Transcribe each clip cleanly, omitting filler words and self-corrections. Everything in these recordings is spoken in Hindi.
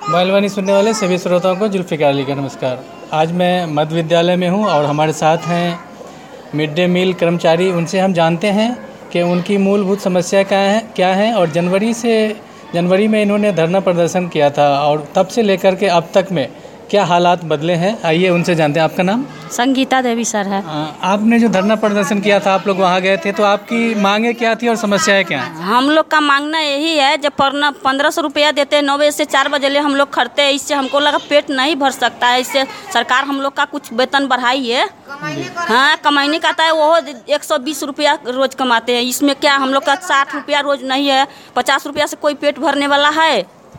बालवानी सुनने वाले सभी श्रोताओं को जुल्फ़िकार अली का नमस्कार। आज मैं मध्य विद्यालय में हूं और हमारे साथ हैं मिड डे मील कर्मचारी। उनसे हम जानते हैं कि उनकी मूलभूत समस्या क्या है और जनवरी में इन्होंने धरना प्रदर्शन किया था और तब से लेकर के अब तक में क्या हालात बदले हैं, आइए उनसे जानते हैं। आपका नाम? संगीता देवी सर है। आपने जो धरना प्रदर्शन किया था, आप लोग वहाँ गए थे, तो आपकी मांगे क्या थी और समस्याएं क्या हैं? हम लोग का मांगना यही है, जब 1500 रुपया देते हैं 9 बजे से 4 बजे ले हम लोग खड़ते हैं, इससे हमको लगा पेट नहीं भर सकता है। इससे सरकार हम लोग का कुछ वेतन बढ़ाई है। हाँ, कमाने का आता है, वो 120 रुपया रोज कमाते हैं। इसमें क्या हम लोग का 60 रुपया रोज नहीं है, 50 रुपया से कोई पेट भरने वाला है?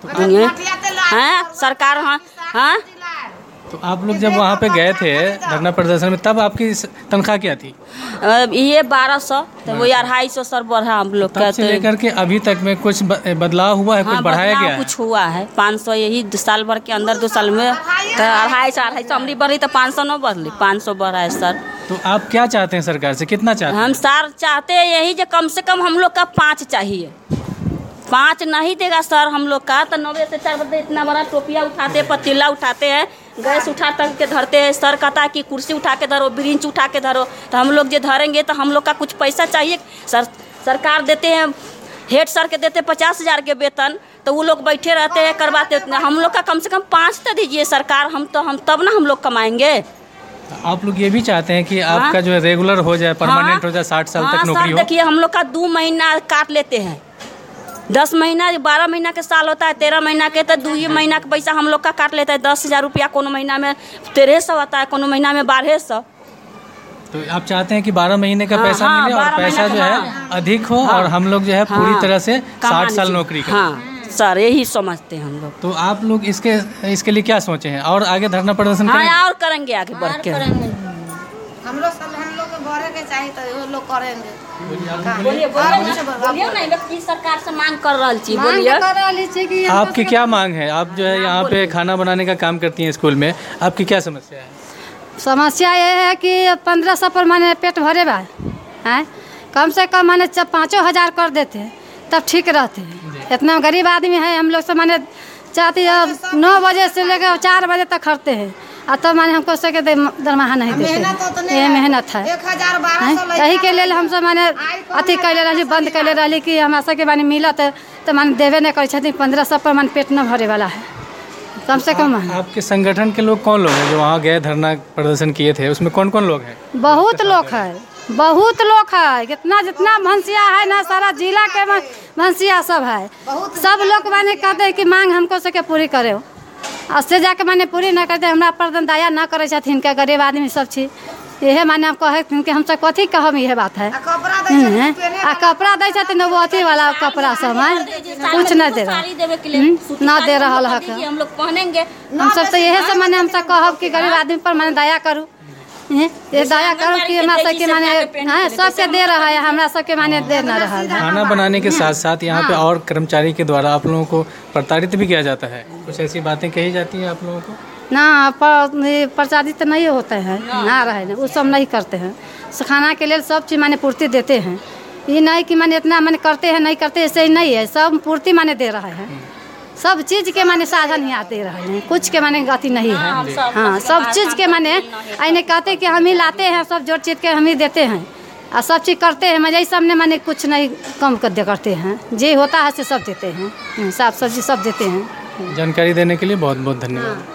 हाँ, सरकार। हाँ, तो आप लोग जब वहाँ पे गए थे धरना प्रदर्शन में, तब आपकी तनख्वाह क्या थी? ये 1200, तो वो 250 सर बढ़ा हम लोग का। तब से लेकर के अभी तक में कुछ बदलाव हुआ है? कुछ बढ़ाया गया है? कुछ हुआ है 500, यही 2 साल भर के अंदर 2 साल में 250 हमरी बढ़ी तो 500 न बढ़ी, 500 बढ़ा है सर। तो आप क्या चाहते हैं सरकार से, कितना चाहते हैं? हम सर चाहते हैं यही, जो कम से कम हम लोग का 5 चाहिए। 5 नहीं देगा सर हम लोग का, तो 9 बजे से 4 बजे इतना बड़ा टोपिया उठाते हैं, पतीला उठाते हैं, गैस उठा तक के धरते हैं। सर कहता है कि कुर्सी उठा के धरो, ब्रिंच उठा के धरो, तो हम लोग जो धरेंगे तो हम लोग का कुछ पैसा चाहिए। सरकार देते हैं, हेड सर के देते 50,000 के वेतन, तो वो लोग बैठे रहते हैं, करवाते। हम लोग का कम से कम 5 तो दीजिए सरकार, हम तब ना हम लोग कमाएंगे। आप लोग ये भी चाहते हैं कि आपका जो है रेगुलर हो जाए, परमानेंट हो जाए, 60 साल तक नौकरी हो? देखिए हम लोग का 2 महीना काट लेते हैं, 10 महीना 12 महीना के साल होता है, 13 महीना के, तो 2 महीना का पैसा हम लोग का काट लेता है। 10,000 रुपया कोनो महीना में 1300 आता है, कोनो महीना में 1200। तो आप चाहते हैं कि 12 महीने का पैसा मिले और पैसा जो है अधिक हो और हम लोग जो है पूरी तरह से 60 साल नौकरी करें। हाँ सर, यही समझते हैं हम लोग। तो आप लोग इसके लिए क्या सोचे हैं और आगे धरना प्रदर्शन करेंगे? हाँ, और करेंगे आगे बढ़ के। हम लोग को बढ़े के चाहिए तो वो लोग करेंगे। बोलिए ना, की सरकार से मांग कर रही छी, बोलिए। आपकी क्या मांग है? आप जो है यहाँ पे खाना बनाने का काम करती हैं स्कूल में, आपकी क्या समस्या है? समस्या ये है कि 1500 पर मैंने पेट भरे बा हैं, कम से कम मैंने 5,000 कर देते हैं तब ठीक रहते हैं। इतना गरीब आदमी है हम लोग से, मैंने चाहती है 9 बजे से लेकर 4 बजे तक खड़ते हैं, और तब मैंने हमको सके दरमाहा नहीं देते। ये मेहनत है, यही के लिए हम सब मैंने अथी कैले रही, बंद कैले रही कि हमारा सबके मैंने मिलत तो मैंने देवे नहीं कर। 1500 पर मैंने पेट न भरे वाला है, कम से कम। आपके संगठन के लोग कौन लोग हैं जो वहाँ गए धरना प्रदर्शन किए थे? उसमें कौन कौन लोग हैं? बहुत लोग है, बहुत लोग है, जितना भंसिया है ना, सारा जिला के भंसिया सब है। सब लोग मैंने कहते हैं कि मांग हमको सके पूरी करे, और से जाके मैंने पूरी न करते, हमरा पर दया न करे छथिन के गरीब आदमी सब चीज। यह मैंने आपको है कि हम सब कथी कहम, यह बात है। कपड़ा दे छथिन वो अथी वाला कपड़ा सब है, कुछ न दे रहा, न दे रहा है। हम लोग पहनेंगे, हम सब तो यही सब मैंने हमसे कहब कि गरीब आदमी पर मैंने दया करूँ, ये दया करो कि हमरा सबके माने सबके दे रहा है, हमरा सबके माने दे न रहा है। खाना बनाने के साथ साथ यहाँ पे और कर्मचारी के द्वारा आप लोगों को प्रताड़ित भी किया जाता है? कुछ ऐसी बातें कही जाती हैं आप लोगों को? ना, प्रचारित नहीं होते हैं, ना रहे वो सब नहीं करते हैं। खाना के लिए सब चीज़ माने पूर्ति देते हैं, ये नहीं कि माने इतना माने करते हैं नहीं करते, ऐसे ही नहीं है, सब पूर्ति माने दे रहा है। सब चीज़ के माने साधन यहाँ दे रहे हैं, कुछ के माने गति नहीं है। हाँ, सब चीज़ के माने ऐसे कहते कि हम ही लाते हैं, सब जोड़ चीज के हम ही देते हैं और सब चीज़ करते हैं। मजा सब ने माने कुछ नहीं कम कर करते हैं, जो होता है से सब देते हैं, साग सब्जी सब देते हैं। जानकारी देने के लिए बहुत बहुत धन्यवाद।